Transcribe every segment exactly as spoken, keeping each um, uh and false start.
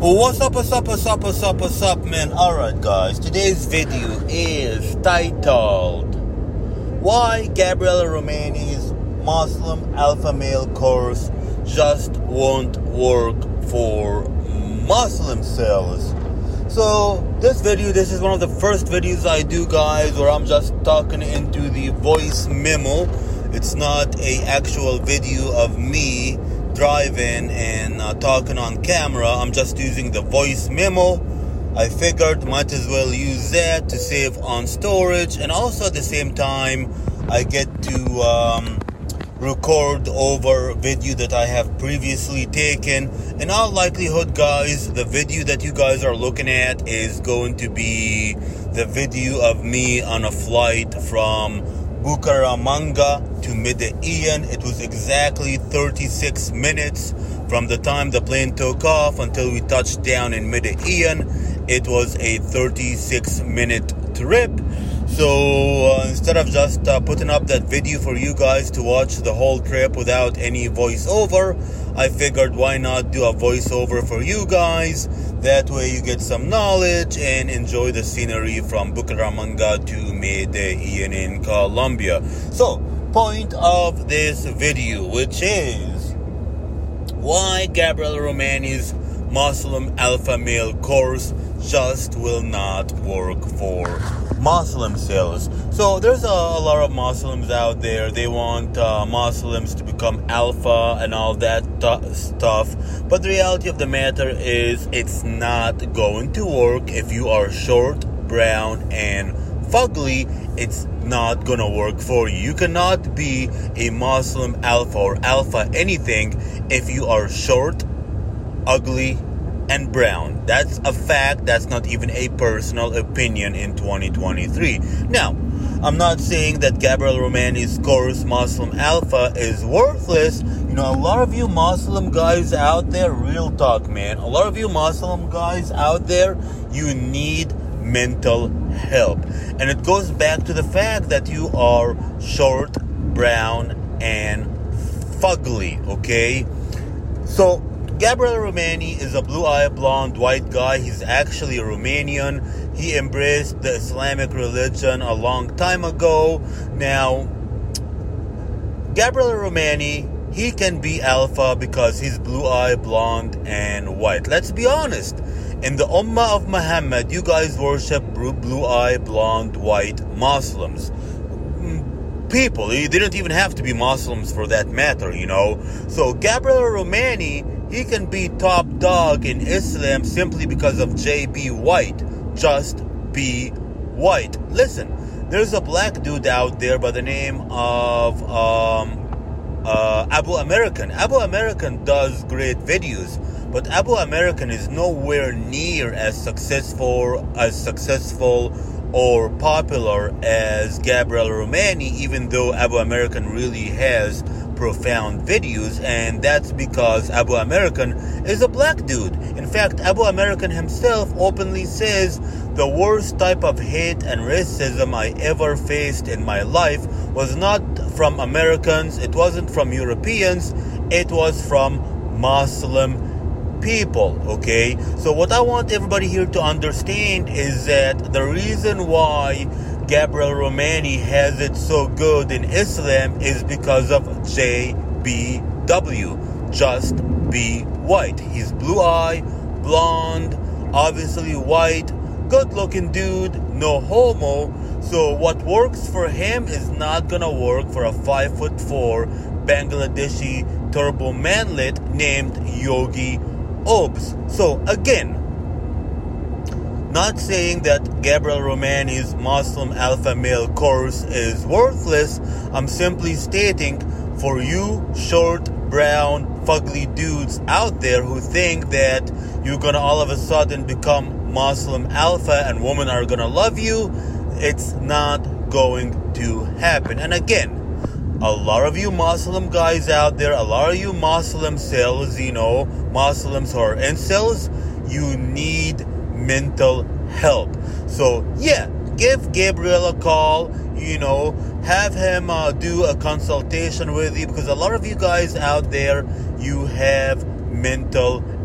What's up, what's up, what's up, what's up, what's up, man? Alright, guys, today's video is titled Why Gabriella Romani's Muslim Alpha Male course just won't work for Muslim cells. So, this video, this is one of the first videos I do, guys, where I'm just talking into the voice memo. It's not a actual video of me driving and uh, talking on camera. I'm just using the voice memo. I figured might as well use that to save on storage, and also at the same time I get to um, record over video that I have previously taken. In all likelihood, guys, the video that you guys are looking at is going to be the video of me on a flight from Bucaramanga to Medellin. It was exactly thirty-six minutes from the time the plane took off until we touched down in Medellin. It was a thirty-six minute trip. So uh, instead of just uh, putting up that video for you guys to watch the whole trip without any voiceover, I figured why not do a voiceover for you guys. That way you get some knowledge and enjoy the scenery from Bucaramanga to Medellin in Colombia. So, point of this video, which is why Gabriella Romani's Muslim Alpha Male course just will not work for Muslim cells. So there's a, a lot of Muslims out there. They want uh, Muslims to become alpha and all that t- stuff. But the reality of the matter is it's not going to work. If you are short, brown, and fugly, it's not gonna work for you. You cannot be a Muslim alpha or alpha anything if you are short, ugly, and brown. That's a fact. That's not even a personal opinion in twenty twenty-three. Now, I'm not saying that Gabriella Romani's course Muslim Alpha is worthless. You know, a lot of you Muslim guys out there, real talk, man, a lot of you Muslim guys out there, you need mental help. And it goes back to the fact that you are short, brown, and fugly, okay? So, Gabriella Romani is a blue-eyed, blonde, white guy. He's actually a Romanian. He embraced the Islamic religion a long time ago. Now, Gabriella Romani, he can be alpha because he's blue-eyed, blonde, and white. Let's be honest. In the Ummah of Muhammad, you guys worship blue-eyed, blonde, white Muslims. People, they didn't even have to be Muslims for that matter, you know. So, Gabriella Romani, he can be top dog in Islam simply because of J B White. Just be white. Listen, there's a black dude out there by the name of um, uh, Abu American. Abu American does great videos, but Abu American is nowhere near as successful as successful or popular as Gabriella Romani, even though Abu American really has profound videos, and that's because Abu American is a black dude. In fact, Abu American himself openly says the worst type of hate and racism I ever faced in my life was not from Americans, it wasn't from Europeans, it was from Muslim people, okay? So what I want everybody here to understand is that the reason why Gabriella Romani has it so good in Islam is because of J B W. Just be white. He's blue-eyed, blonde, obviously white, good-looking dude, no homo. So what works for him is not gonna work for a five foot four Bangladeshi turbo manlet named Yogi Obs. So again, not saying that Gabriella Romani's Muslim Alpha Male course is worthless. I'm simply stating for you short, brown, fugly dudes out there who think that you're gonna all of a sudden become Muslim Alpha and women are gonna love you, it's not going to happen. And again, a lot of you Muslim guys out there, a lot of you Muslim cells, you know, Muslims who are incels, you need mental help. So yeah, give Gabriel a call, you know, have him uh, do a consultation with you, because a lot of you guys out there, you have mental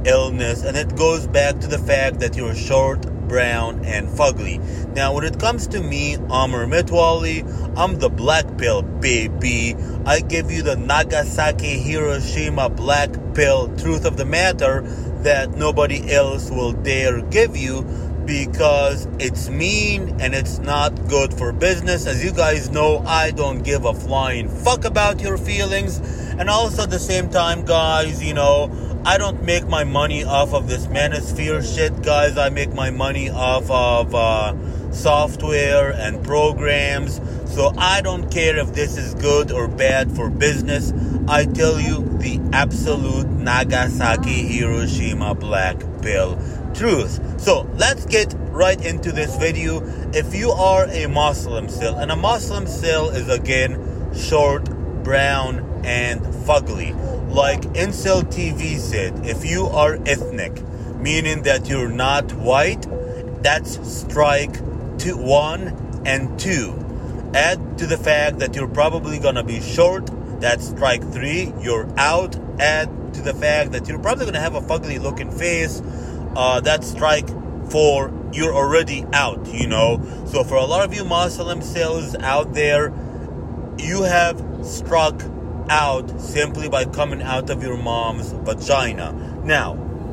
illness, and it goes back to the fact that you're short, brown, and fugly. Now, when it comes to me, Amr Mitwali, I'm the black pill, baby. I give you the Nagasaki, Hiroshima black pill truth of the matter that nobody else will dare give you, because it's mean and it's not good for business. As you guys know, I don't give a flying fuck about your feelings. And also at the same time, guys, you know, I don't make my money off of this manosphere shit, guys. I make my money off of uh, software and programs. So I don't care if this is good or bad for business. I tell you the absolute Nagasaki, Hiroshima black pill truth. So let's get right into this video. If you are a Muslim still, and a Muslim still is again short, brown, and fugly. Like Incel T V said, if you are ethnic, meaning that you're not white, that's strike two, one and two. Add to the fact that you're probably gonna be short, that's strike three, you're out. Add to the fact that you're probably gonna have a fugly looking face, uh, that's strike four, you're already out, you know. So for a lot of you Muslim sales out there, you have struck out simply by coming out of your mom's vagina. Now,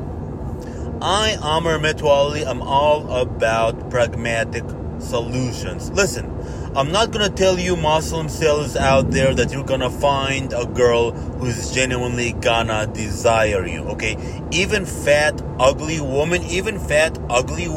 I, Amr Mitwali, am all about pragmatic solutions. Listen, I'm not gonna tell you Muslim sellers out there that you're gonna find a girl who's genuinely gonna desire you, okay? Even fat, ugly women, even fat, ugly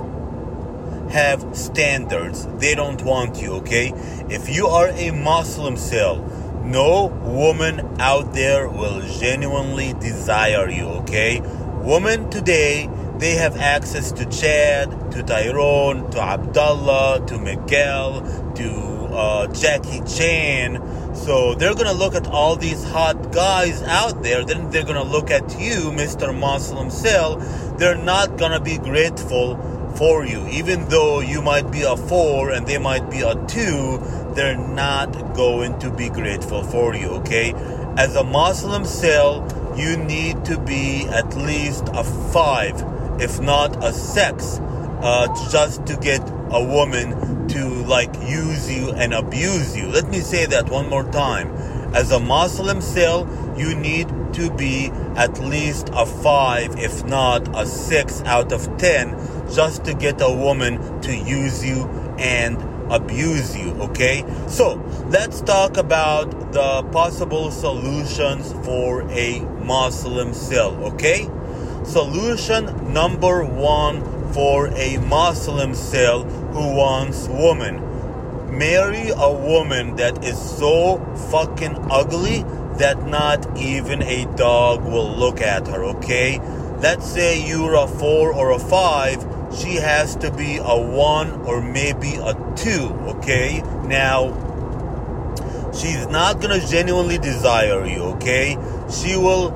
women have standards. They don't want you, okay? If you are a Muslim cell, no woman out there will genuinely desire you, okay? Women today, they have access to Chad, to Tyrone, to Abdullah, to Miguel, to uh, Jackie Chan. So they're going to look at all these hot guys out there. Then they're going to look at you, Mister Muslim Cell. They're not going to be grateful for you. Even though you might be a four and they might be a two, they're not going to be grateful for you, okay? As a Muslim cell, you need to be at least a five, if not a six, uh, just to get a woman to like use you and abuse you. Let me say that one more time. As a Muslim cell, you need to be at least a five, if not a six out of ten, just to get a woman to use you and abuse you, okay? So let's talk about the possible solutions for a Muslim cell, okay? Solution number one for a Muslim cell who wants woman: marry a woman that is so fucking ugly that not even a dog will look at her, okay? Let's say you're a four or a five, she has to be a one or maybe a two, okay? Now, she's not gonna genuinely desire you, okay? She will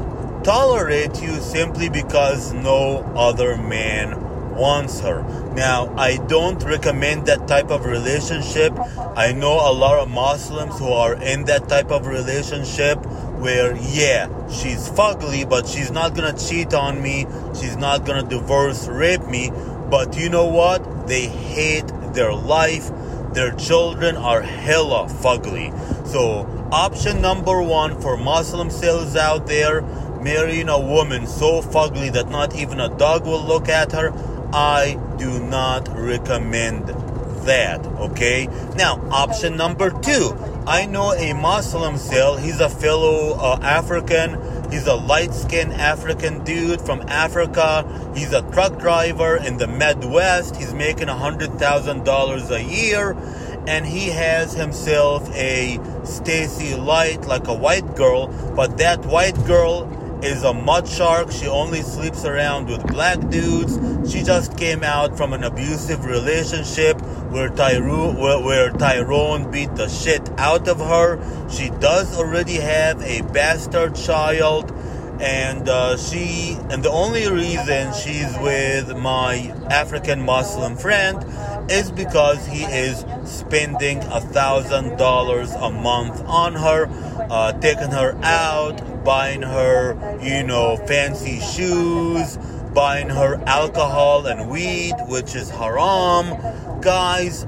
tolerate you simply because no other man wants her. Now, I don't recommend that type of relationship. I know a lot of Muslims who are in that type of relationship where, yeah, she's fugly, but she's not gonna cheat on me, she's not gonna divorce, rape me, but you know what? They hate their life, their children are hella fugly. So, option number one for Muslim sales out there, marrying a woman so fugly that not even a dog will look at her, I do not recommend that, okay? Now, option number two, I know a Muslim cell, he's a fellow uh, African, he's a light-skinned African dude from Africa, he's a truck driver in the Midwest, he's making one hundred thousand dollars a year, and he has himself a Stacy Light, like a white girl, but that white girl is a mud shark. She only sleeps around with black dudes. She just came out from an abusive relationship where Tyrone, where, where Tyrone beat the shit out of her. She does already have a bastard child, and uh, she and the only reason she's with my African Muslim friend is because he is spending a thousand dollars a month on her, uh, taking her out, buying her, you know, fancy shoes, buying her alcohol and weed, which is haram. Guys,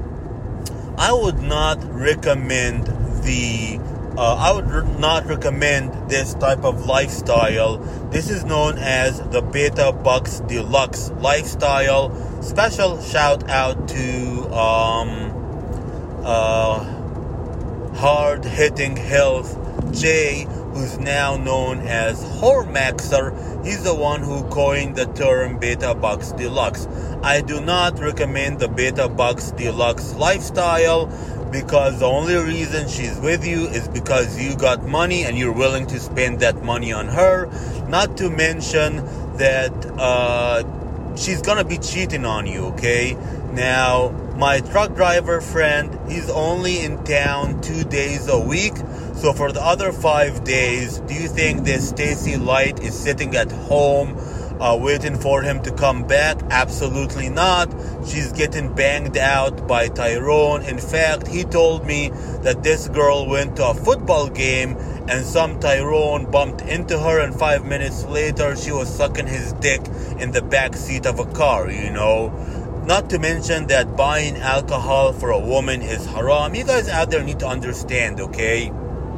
I would not recommend the uh, I would r- not recommend this type of lifestyle. This is known as the Beta Bucks Deluxe lifestyle. Special shout out to um, uh, Hard Hitting Health Jay, who's now known as Hormaxer. He's the one who coined the term Beta Bucks Deluxe. I do not recommend the Beta Bucks Deluxe lifestyle, because the only reason she's with you is because you got money and you're willing to spend that money on her. Not to mention that uh, she's gonna be cheating on you, okay? Now, my truck driver friend, he's only in town two days a week. So for the other five days, do you think this Stacy Light is sitting at home uh, waiting for him to come back? Absolutely not. She's getting banged out by Tyrone. In fact, he told me that this girl went to a football game and some Tyrone bumped into her, and five minutes later she was sucking his dick in the back seat of a car, you know. Not to mention that buying alcohol for a woman is haram. You guys out there need to understand, okay?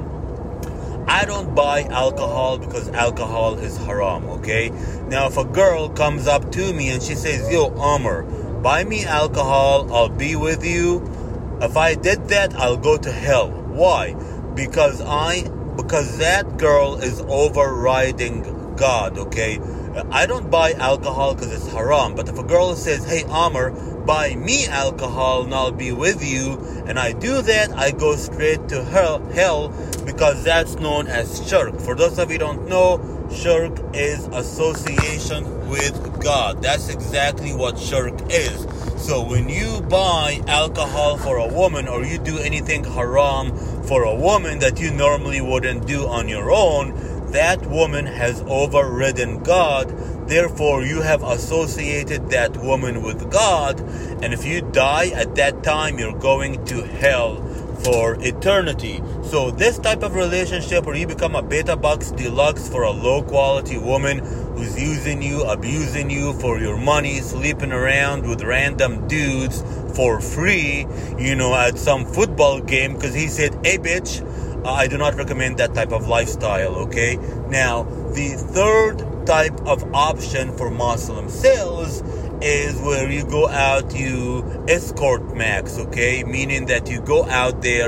I don't buy alcohol because alcohol is haram, okay? Now, if a girl comes up to me and she says, yo, Amr, buy me alcohol, I'll be with you. If I did that, I'll go to hell. Why? Because I, because that girl is overriding God, okay? I don't buy alcohol because it's haram. But if a girl says, hey, Amr, buy me alcohol and I'll be with you, and I do that, I go straight to hell, hell because that's known as shirk. For those of you who don't know, shirk is association with God. That's exactly what shirk is. So when you buy alcohol for a woman, or you do anything haram for a woman that you normally wouldn't do on your own, that woman has overridden God. Therefore, you have associated that woman with God. And if you die at that time, you're going to hell for eternity. So this type of relationship where you become a Beta Bucks Deluxe for a low quality woman who's using you, abusing you for your money, sleeping around with random dudes for free, you know, at some football game because he said, hey bitch, uh, I do not recommend that type of lifestyle, okay? Now, the third type of option for Muslim sales is where you go out, you escort max, okay? Meaning that you go out there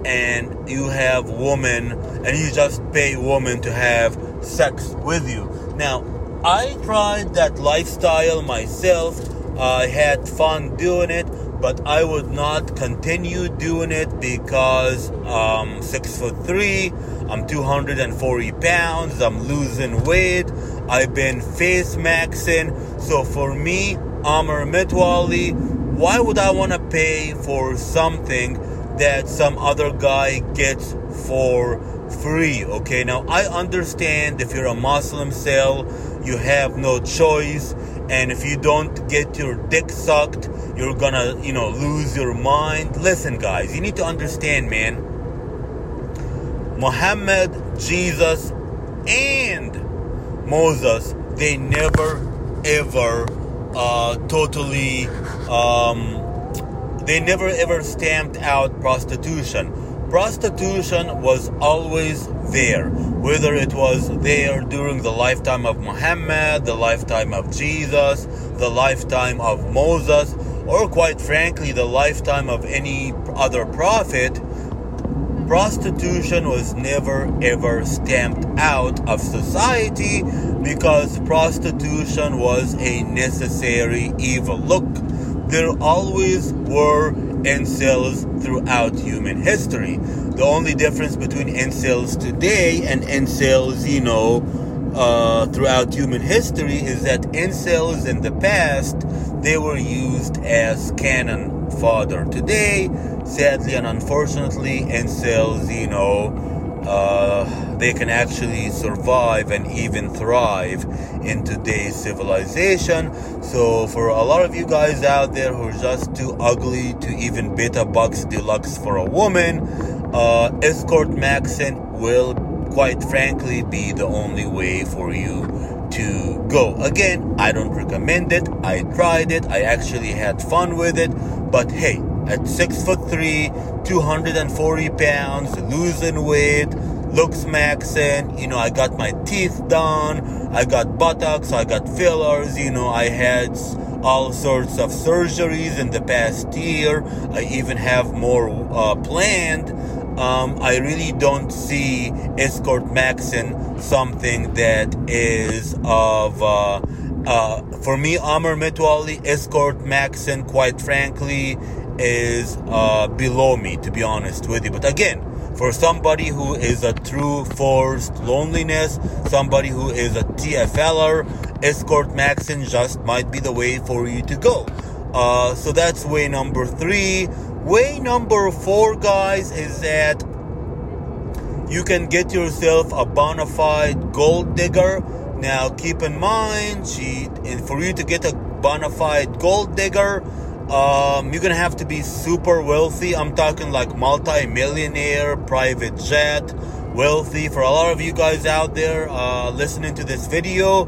and you have women and you just pay women to have sex with you. Now, I tried that lifestyle myself. I had fun doing it, but I would not continue doing it because I'm six foot three, I'm two hundred forty pounds, I'm losing weight, I've been face maxing. So for me, Amr Mitwali, why would I want to pay for something that some other guy gets for free? Okay, now I understand if you're a Muslim cell, you have no choice, and if you don't get your dick sucked, you're gonna, you know, lose your mind. Listen, guys, you need to understand, man. Muhammad, Jesus, and Moses, they never, ever, uh, totally, um, they never, ever stamped out prostitution. Prostitution was always there, whether it was there during the lifetime of Muhammad, the lifetime of Jesus, the lifetime of Moses, or quite frankly, the lifetime of any other prophet. Prostitution was never ever stamped out of society because prostitution was a necessary evil. Look, there always were incels throughout human history. The only difference between incels today and incels, you know, uh, throughout human history is that incels in the past, they were used as cannon fodder. Today, sadly and unfortunately, incels, you know, uh, they can actually survive and even thrive in today's civilization. So for a lot of you guys out there who are just too ugly to even Beta Bucks Deluxe for a woman, uh, escort maxing will quite frankly be the only way for you to go. Again, I don't recommend it. I tried it. I actually had fun with it. But hey, at six foot three, two hundred forty pounds, losing weight, looks maxing, you know, I got my teeth done, I got buttocks, I got fillers, you know, I had all sorts of surgeries in the past year. I even have more uh, planned. Um, I really don't see escort maxing something that is of, uh, uh, for me, Amr Mitwali, escort maxing, quite frankly, is uh, below me, to be honest with you. But again, for somebody who is a true forced loneliness, somebody who is a T F L er, escort maxing just might be the way for you to go. Uh, so that's way number three. Way number four, guys, is that you can get yourself a bona fide gold digger. Now, keep in mind, she, and for you to get a bona fide gold digger, Um, you're gonna have to be super wealthy. I'm talking like multi-millionaire, private jet, wealthy. For a lot of you guys out there uh, listening to this video,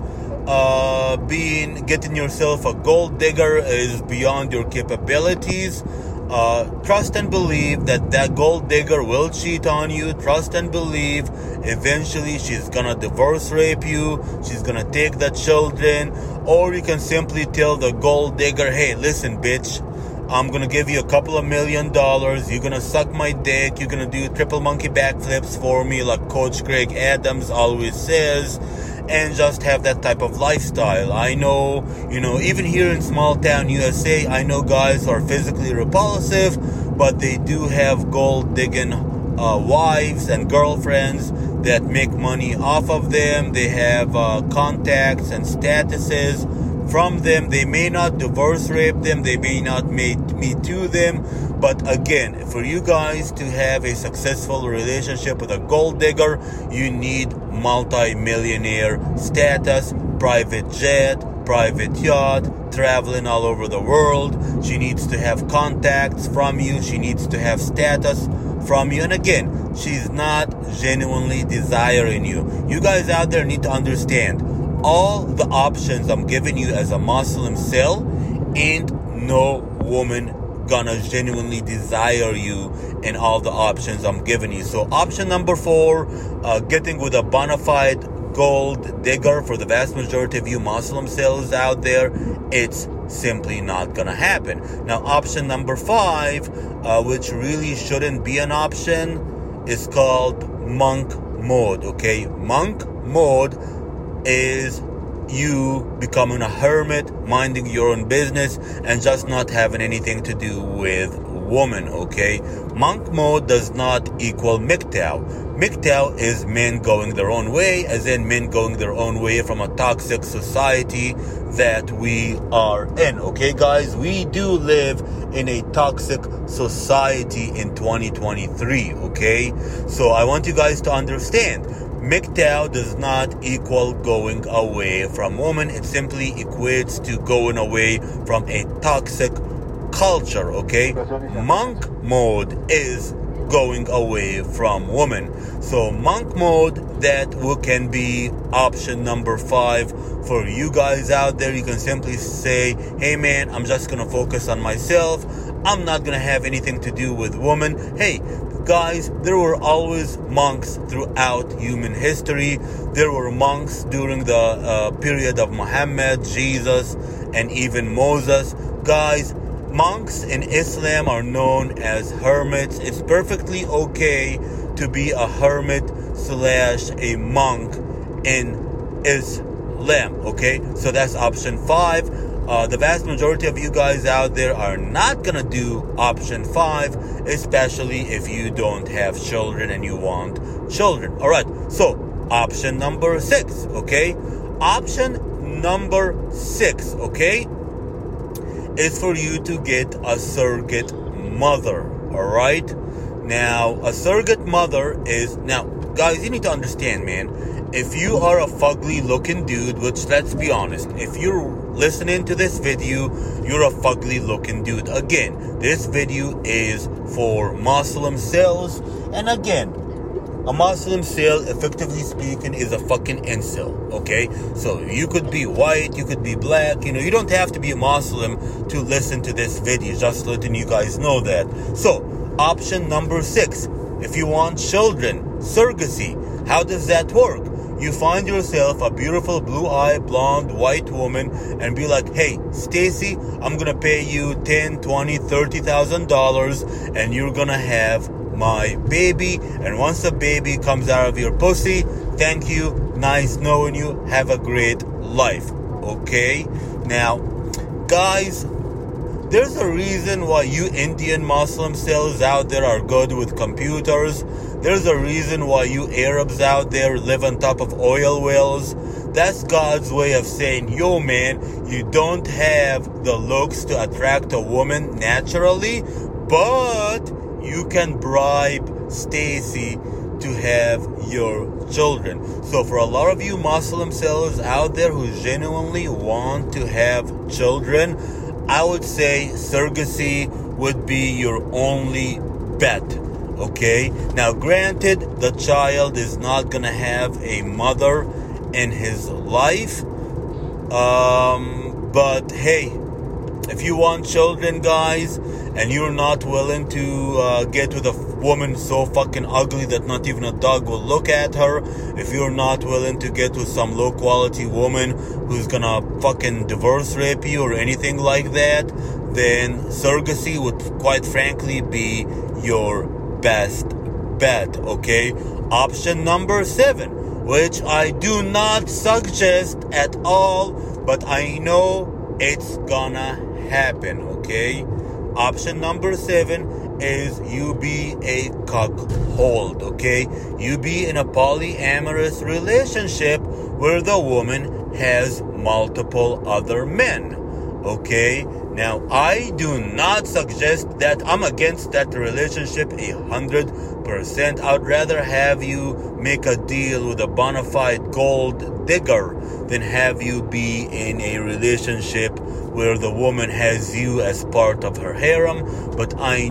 uh, being getting yourself a gold digger is beyond your capabilities. Uh, trust and believe that that gold digger will cheat on you. Trust and believe eventually she's gonna divorce rape you. She's gonna take the children. Or you can simply tell the gold digger, hey, listen, bitch, I'm gonna give you a couple of million dollars. You're gonna suck my dick. You're gonna do triple monkey backflips for me like Coach Greg Adams always says. And just have that type of lifestyle. I know, you know, even here in small town U S A, I know guys are physically repulsive, but they do have gold digging uh, wives and girlfriends that make money off of them. They have uh, contacts and statuses from them. They may not divorce rape them. They may not me, me to them. But again, for you guys to have a successful relationship with a gold digger, you need multi-millionaire status, private jet, private yacht, traveling all over the world. She needs to have contacts from you. She needs to have status from you. And again, she's not genuinely desiring you. You guys out there need to understand, all the options I'm giving you as a Muslim cell, ain't no woman gonna genuinely desire you in all the options I'm giving you. So option number four, uh, getting with a bona fide gold digger, for the vast majority of you Muslim cells out there, it's simply not gonna happen. Now option number five, uh, which really shouldn't be an option, is called monk mode. Okay, monk mode is you becoming a hermit, minding your own business, and just not having anything to do with woman, okay? Monk mode does not equal M G T O W. M G T O W is men going their own way, as in men going their own way from a toxic society that we are in, okay, guys? We do live in a toxic society in twenty twenty-three, okay? So I want you guys to understand, M G T O W does not equal going away from woman. It simply equates to going away from a toxic culture, okay? Monk mode is going away from woman. So monk mode, that can be option number five for you guys out there. You can simply say, hey man, I'm just gonna focus on myself. I'm not gonna have anything to do with women. Hey guys, there were always monks throughout human history. There were monks during the uh, period of Muhammad, Jesus, and even Moses. Guys, monks in Islam are known as hermits. It's perfectly okay to be a hermit slash a monk in Islam, okay? So that's option five. Uh, the vast majority of you guys out there are not gonna do option five, especially if you don't have children and you want children. All right, so option number six, okay? Option number six, okay, is for you to get a surrogate mother. All right, now a surrogate mother is, now guys, you need to understand, man, if you are a fugly looking dude, which let's be honest, if you're listening to this video, you're a fugly looking dude. Again, this video is for Muslim cells, and again, a Muslim still, effectively speaking, is a fucking incel, okay? So you could be white, you could be black, you know, you don't have to be a Muslim to listen to this video, just letting you guys know that. So, option number six, if you want children, surrogacy. How does that work? You find yourself a beautiful blue-eyed, blonde, white woman and be like, hey, Stacy, I'm gonna pay you ten, twenty, thirty thousand dollars and you're gonna have my baby, and once the baby comes out of your pussy, thank you, nice knowing you, have a great life, okay? Now, guys, there's a reason why you Indian Muslim cells out there are good with computers. There's a reason why you Arabs out there live on top of oil wells. That's God's way of saying, yo man, you don't have the looks to attract a woman naturally, but you can bribe Stacy to have your children. So for a lot of you Muslim sellers out there who genuinely want to have children, I would say surrogacy would be your only bet, okay? Now granted, the child is not gonna have a mother in his life, um, but hey, if you want children, guys, and you're not willing to uh, get with a woman so fucking ugly that not even a dog will look at her, if you're not willing to get with some low quality woman who's gonna fucking divorce rape you or anything like that, then surrogacy would quite frankly be your best bet, okay? Option number seven, which I do not suggest at all, but I know it's gonna happen, okay? Option number seven is you be a cuckold, okay? You be in a polyamorous relationship where the woman has multiple other men, okay? Now, I do not suggest that. I'm against that relationship a hundred percent. I'd rather have you make a deal with a bona fide gold digger than have you be in a relationship where the woman has you as part of her harem. But I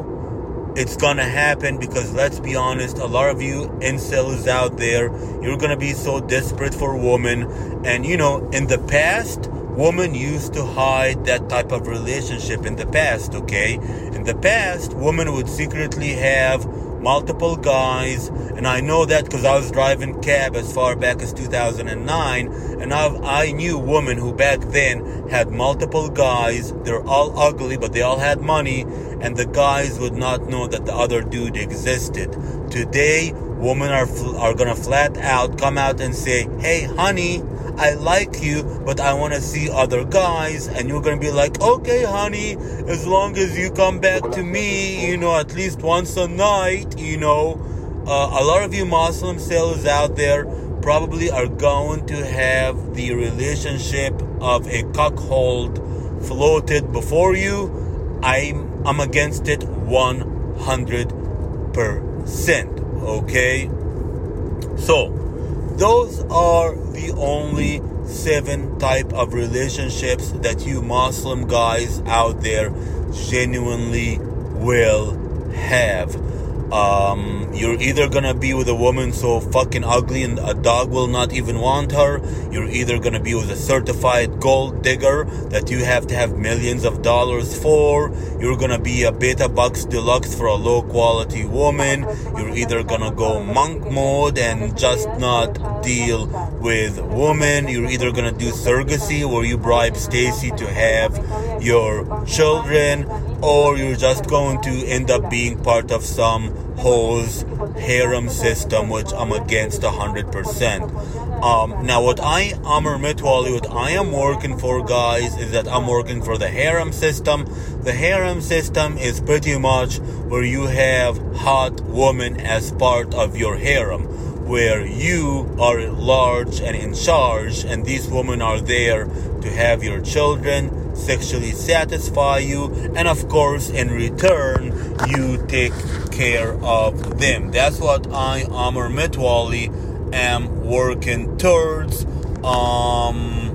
know it's gonna happen because, let's be honest, a lot of you incels out there, you're gonna be so desperate for women. And you know, in the past, women used to hide that type of relationship in the past, okay? In the past, women would secretly have multiple guys, and I know that because I was driving cab as far back as two thousand nine, and I've, I knew women who back then had multiple guys. They're all ugly, but they all had money, and the guys would not know that the other dude existed. Today, women are are gonna flat out come out and say, hey honey, I like you, but I want to see other guys. And you're going to be like, okay, honey, as long as you come back to me, you know, at least once a night, you know. Uh, a lot of you Muslim sellers out there probably are going to have the relationship of a cuckold floated before you. I'm, I'm against it one hundred percent, okay? So, those are the only seven type of relationships that you Muslim guys out there genuinely will have. Um, you're either gonna be with a woman so fucking ugly and a dog will not even want her. You're either gonna be with a certified gold digger that you have to have millions of dollars for. You're gonna be a beta bucks deluxe for a low quality woman. You're either gonna go monk mode and just not deal with women. You're either gonna do surrogacy where you bribe Stacy to have your children, or you're just going to end up being part of some hoes harem system, which I'm against one hundred percent. Um, now, what I, Amr Mitwali, what I am working for, guys, is that I'm working for the harem system. The harem system is pretty much where you have hot women as part of your harem, where you are large and in charge, and these women are there to have your children, sexually satisfy you, and of course, in return, you take care of them. That's what I, Amr Mitwali, am working towards. Um,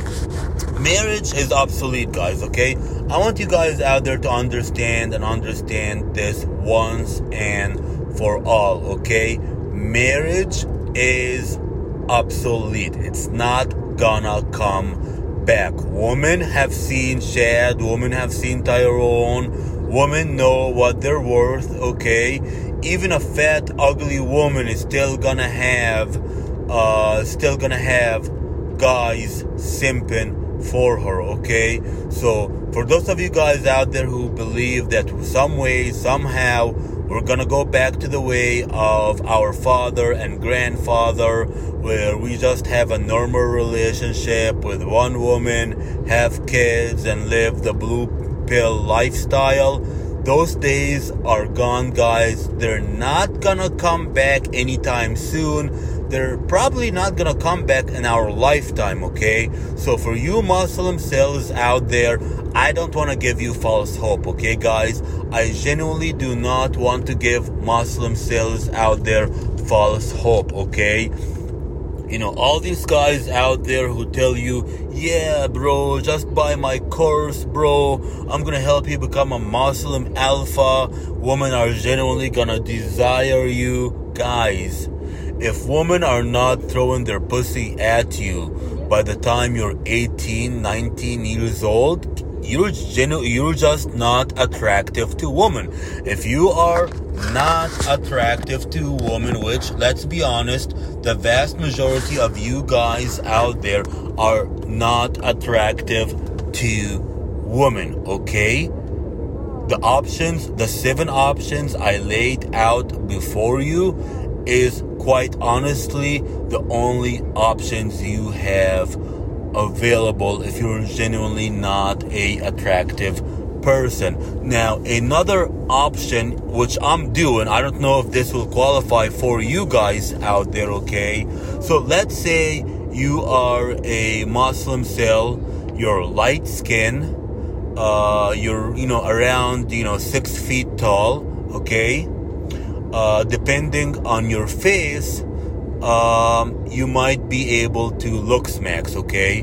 marriage is obsolete, guys, okay? I want you guys out there to understand and understand this once and for all, okay? marriage is obsolete. It's not gonna come back. Women have seen Shad, women have seen Tyrone, women know what they're worth, okay? Even a fat, ugly woman is still gonna have, uh, still gonna have guys simping for her, okay? So, for those of you guys out there who believe that some way, somehow, we're gonna go back to the way of our father and grandfather, where we just have a normal relationship with one woman, have kids, and live the blue pill lifestyle. Those days are gone, guys. They're not gonna come back anytime soon. They're probably not gonna come back in our lifetime, okay? So for you Muslim cells out there, I don't want to give you false hope, okay, guys? I genuinely do not want to give Muslim cells out there false hope, okay? You know, all these guys out there who tell you, yeah, bro, just buy my course, bro. I'm gonna help you become a Muslim alpha. Women are genuinely gonna desire you. Guys, if women are not throwing their pussy at you by the time you're eighteen, nineteen years old, you're genu- you're just not attractive to women. If you are not attractive to women, which, let's be honest, the vast majority of you guys out there are not attractive to women, okay? The options, the seven options I laid out before you is quite honestly the only options you have available if you're genuinely not a attractive person. Now, another option which I'm doing, I don't know if this will qualify for you guys out there, okay? So let's say you are a Muslim cell, you're light skin, uh, you're, you know, around, you know, six feet tall, okay? Uh, depending on your face, um, you might be able to look smacks, okay?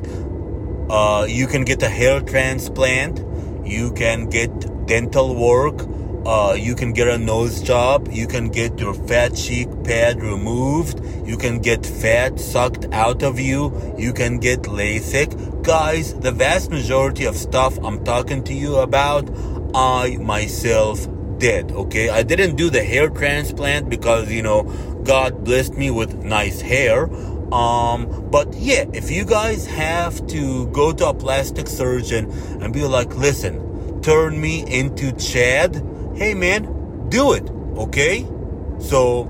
Uh, you can get a hair transplant, you can get dental work, uh, you can get a nose job, you can get your fat cheek pad removed, you can get fat sucked out of you, you can get LASIK. Guys, the vast majority of stuff I'm talking to you about, I myself did, okay? I didn't do the hair transplant because, you know, God blessed me with nice hair. Um, but yeah, if you guys have to go to a plastic surgeon and be like, listen, turn me into Chad, hey man, do it, okay? So,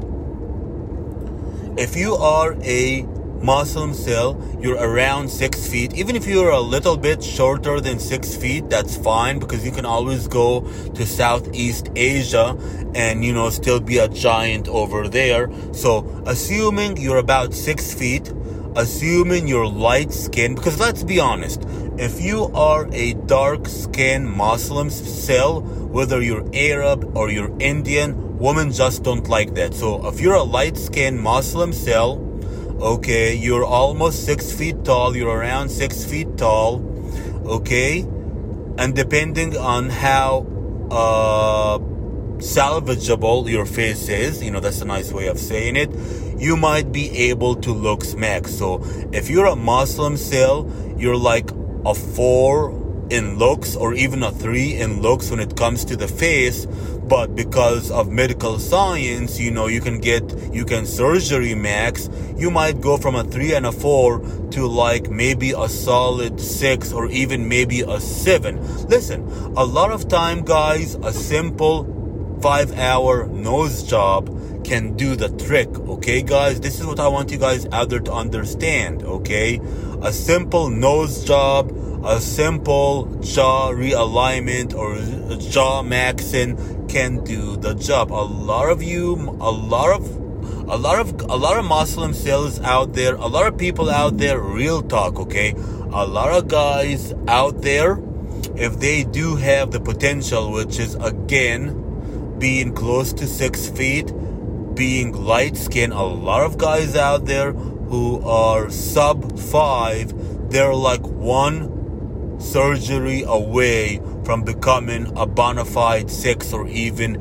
if you are a Muslim cell, you're around six feet. Even if you're a little bit shorter than six feet, that's fine, because you can always go to Southeast Asia and, you know, still be a giant over there. So, assuming you're about six feet, assuming you're light skinned, because let's be honest, if you are a dark skinned Muslim cell, whether you're Arab or you're Indian, women just don't like that. So, if you're a light skinned Muslim cell, okay, you're almost six feet tall, you're around six feet tall, okay? And depending on how uh, salvageable your face is, you know, that's a nice way of saying it, you might be able to look smack. So if you're a Muslim cell, you're like a four in looks or even a three in looks when it comes to the face, but because of medical science, you know, you can get, you can surgery max, you might go from a three and a four to like maybe a solid six or even maybe a seven. Listen, a lot of time, guys, a simple five hour nose job can do the trick, okay, guys? This is what I want you guys out there to understand, okay? A simple nose job, a simple jaw realignment or jaw maxing can do the job. A lot of you, a lot of, a lot of, a lot of Muslim cells out there, a lot of people out there, real talk, okay? A lot of guys out there, if they do have the potential, which is again, being close to six feet, being light skinned, a lot of guys out there who are sub five, they're like one surgery away from becoming a bona fide six or even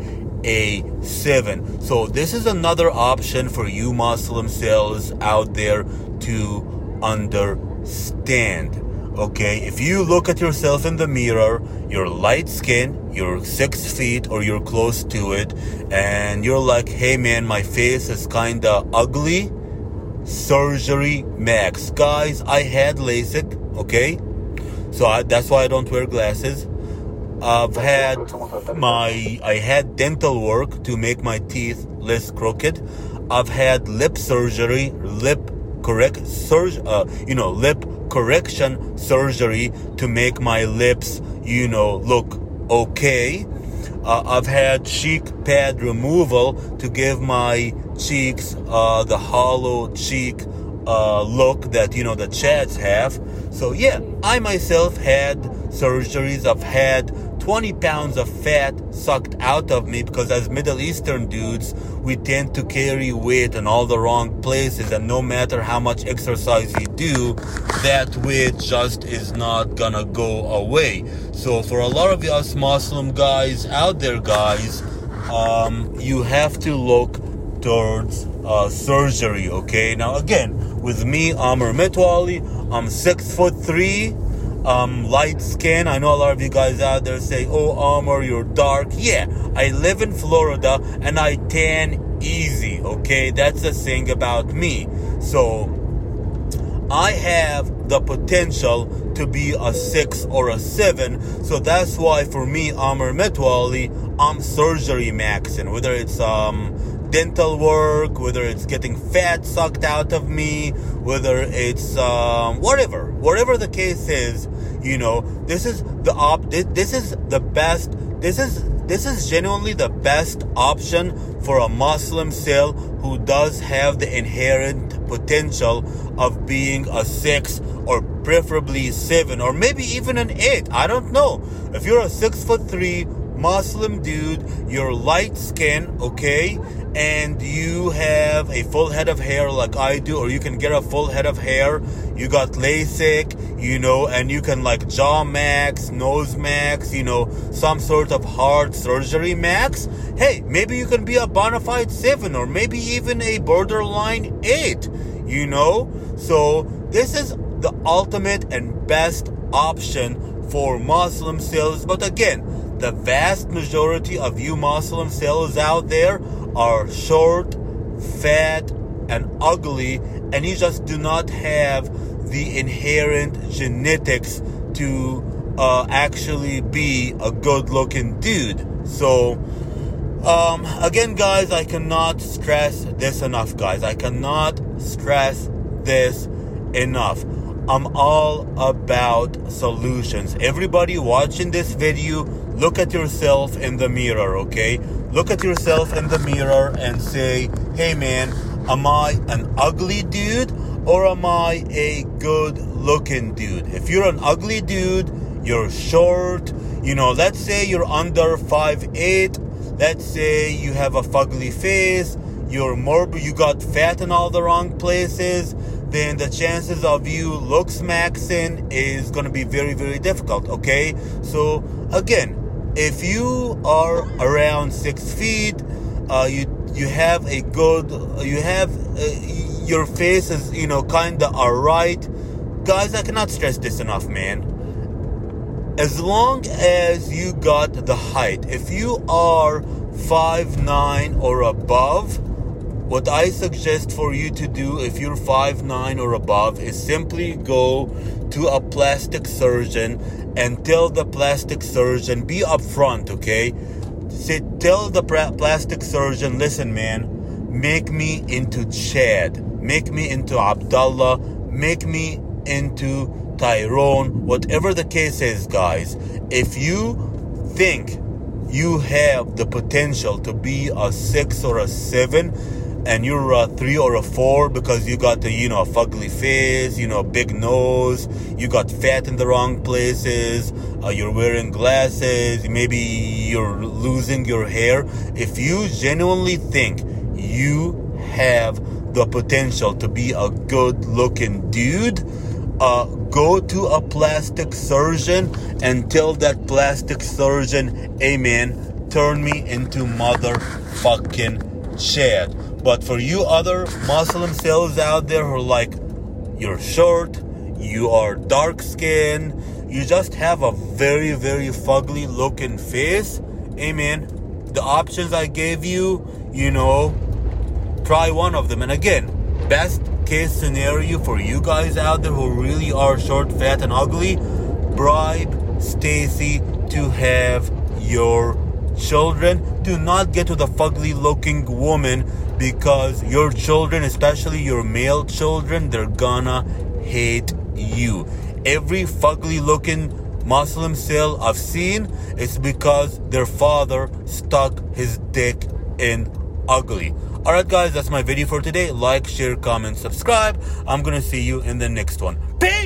a seven. So this is another option for you Muslim cells out there to understand. Okay, if you look at yourself in the mirror, you're light skinned, you're six feet or you're close to it, and you're like, hey man, my face is kinda ugly, surgery max. Guys, I had LASIK, okay? So I, that's why I don't wear glasses. I've had my, I had dental work to make my teeth less crooked. I've had lip surgery, lip correct, surg, uh, you know, lip correction surgery to make my lips, you know, look okay. Uh, I've had cheek pad removal to give my cheeks uh, the hollow cheek uh, look that, you know, the Chads have. So yeah, I myself had surgeries. I've had twenty pounds of fat sucked out of me because as Middle Eastern dudes, we tend to carry weight in all the wrong places, and no matter how much exercise you do, that weight just is not gonna go away. So for a lot of us Muslim guys out there, guys, um, you have to look towards uh, surgery, okay? Now again, with me, Amr Mitwali, I'm six foot three, um, light skin. I know a lot of you guys out there say, oh, Amr, you're dark. Yeah, I live in Florida and I tan easy, okay? That's the thing about me. So I have the potential to be a six or a seven. So that's why for me, Amr Mitwali, I'm surgery maxing. Whether it's um dental work, whether it's getting fat sucked out of me, whether it's um whatever, whatever the case is, you know, this is the op. This, this is the best. This is this is genuinely the best option for a Muslim cell who does have the inherent potential of being a six or preferably seven or maybe even an eight. I don't know. If you're a six foot three Muslim dude, you're light skin, okay, and you have a full head of hair like I do, or you can get a full head of hair, you got LASIK, you know, and you can like jaw max, nose max, you know, some sort of hard surgery max, hey, maybe you can be a bona fide seven or maybe even a borderline eight, you know. So this is the ultimate and best option for Muslim cells. But again, the vast majority of you Muslim cells out there are short, fat, and ugly, and you just do not have the inherent genetics to uh, actually be a good-looking dude. So, um, again, guys, I cannot stress this enough, guys. I cannot stress this enough. I'm all about solutions. Everybody watching this video, look at yourself in the mirror, okay? Look at yourself in the mirror and say, hey man, am I an ugly dude or am I a good looking dude? If you're an ugly dude, you're short, you know, let's say you're under five eight, let's say you have a fugly face, you're morbid, you got fat in all the wrong places, then the chances of you looks maxing is going to be very, very difficult, okay? So, again, if you are around six feet, uh, you you have a good, you have, uh, your face is, you know, kind of alright. Guys, I cannot stress this enough, man. As long as you got the height, if you are five nine or above, what I suggest for you to do if you're five nine or above is simply go to a plastic surgeon and tell the plastic surgeon, be upfront, okay? Say, tell the plastic surgeon, listen, man, make me into Chad, make me into Abdullah, make me into Tyrone, whatever the case is, guys. If you think you have the potential to be a six or a seven, and you're a three or a four because you got a, you know, a fugly face, you know, a big nose, you got fat in the wrong places, uh, you're wearing glasses, maybe you're losing your hair. If you genuinely think you have the potential to be a good looking dude, uh, go to a plastic surgeon and tell that plastic surgeon, hey man, turn me into motherfucking shit. But for you other Muslim cells out there who are like, you're short, you are dark skinned, you just have a very, very fugly looking face, hey man, the options I gave you, you know, try one of them. And again, best case scenario for you guys out there who really are short, fat, and ugly, bribe Stacy to have your children. Do not get to the fugly looking woman, because your children, especially your male children, they're gonna hate you. Every fugly looking Muslim cell I've seen, it's because their father stuck his dick in ugly. Alright guys, that's my video for today. Like, share, comment, subscribe. I'm gonna see you in the next one. Peace!